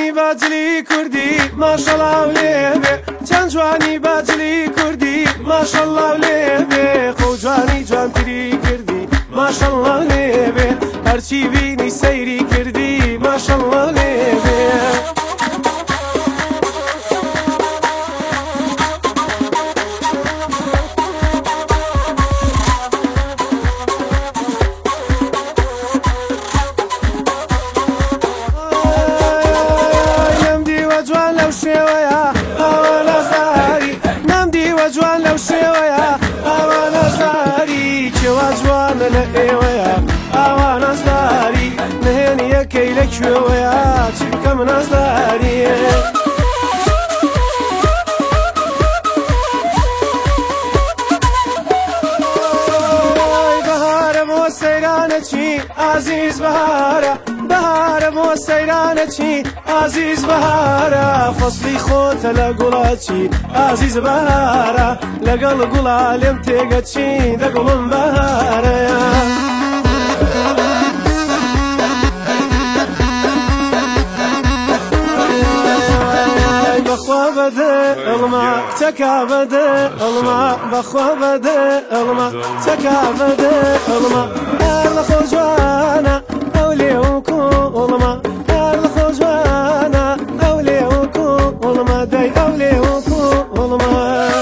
جوانی باجلی کردی ماشالله و لێبێ چەند جوانی باجلی کردی ماشالله و لێبێ خۆ جوانی جوانتری کردی ماشالله و لێبێ هەرچی بینی سەیری کردی ماشالله و لێبێ جوان لەو شێوەیە ئاوا نەزاری کێوا جوانە لە ئێوەیە ئاوا نەزاری نهێنی یەکەی لە کوێوەیە چی بکەم نەزاریە بەهارە بۆ سەیرانەچی ئازیز بەهارە بەهارە بۆ سەیرانەچی ئازیز بەهارە فەسڵی خۆتە لە گوڵەچی ئازیز بەهارە لەگەڵ گوڵا لێم تێگەچی دەگوڵم بەهارەیە بەخوا بەدە ئەڵما کچەکا بەدە ئەڵما بەخوا بەدە ئەڵما کچەکا بەدە ئەڵما هەر لە خۆ جوانە ئەو لێ و کوڵما هەر لە خۆ جوانە ئەو لێ و کوڵما دەی ئەو لێ و کوڵما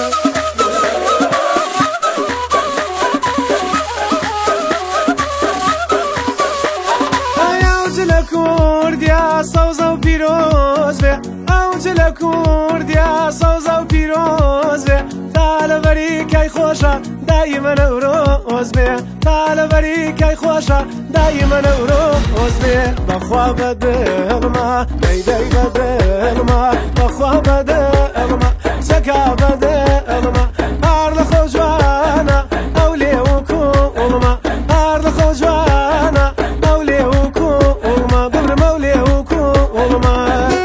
ئەوج لە کوردیا سەوزە و پیرۆز بێ ئەوج لە کوردیا سەوزە و پیرۆز بێ تا لەبەری کەی خۆشە دایمە نەورۆز بێ تا لەبەری کەی خۆشە دایمە نەورۆز بێ بەخوا بەدە ئەڵما دەی بەدە ئەڵما بەخوا بەدە ئەڵما چەکا بەدە ئەڵما هەر لە خۆ جوانە ئەو لێ و کوڵما هەر لە خۆ جوانە ئەو لێ و کوڵما ببرم ئەو لێ و کوڵما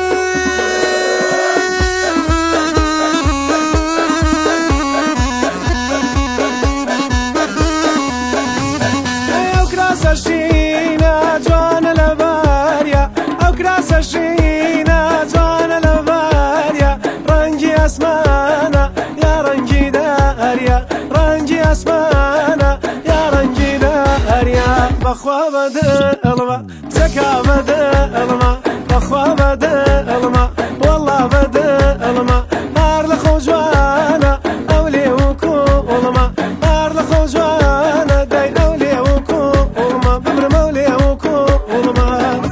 سەشینە جوانە لە باریا ئەو کراسە شینە جوانە لە باریا ڕەنگی ئەسمانە یا ڕەنگی داریا ڕەنگی ئەسمانە یا ڕەنگی داریا بەخوا بەدە ئەڵما چەکا بەدە ئەڵما بەخوا بەدە ئەڵما وەڵا بەدە ئەڵما هەر لە خۆ جوانە ئەو لێ و کوڵما هەر لە خۆ جوانە دەی ئەو لێ و کوڵما ببرم ئەو لێ و کوڵما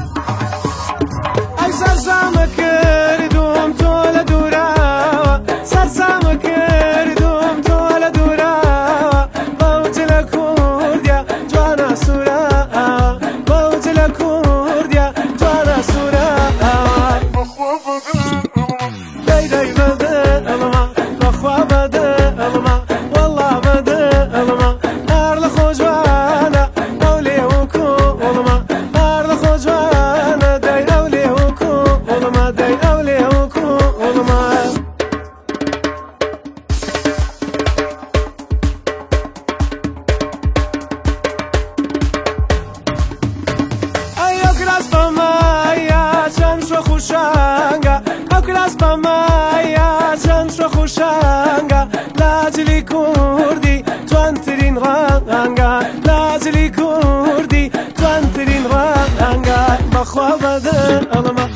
ئەی سەرسامە کردوم تۆ لە دووراوە سەرسامە کردوم تۆ لە دووراوە بەوت لە کوردیا جوانە سووراوە بەوت لە کوردیا جوانە سووراوە دەی بەدە ئەڵما بەخوا بەدە ئەڵما وەڵا بەدە ئەڵما هەر لە خۆ جوانە ئەو لێ و کوڵما هەر لە خۆ جوانە دەی ئەو لێ و کوڵما دەی ئەو لێ و کوڵما ئەو کراس بەمایە چەند شۆخ و شانگە ئەو کراس بەمایە چەند شۆخ و شانگە لاجلی کوردی جوانترین ڕەنگە لاجلی کوردی جوانترین ڕەنگە بەخوا بەدە ئەڵما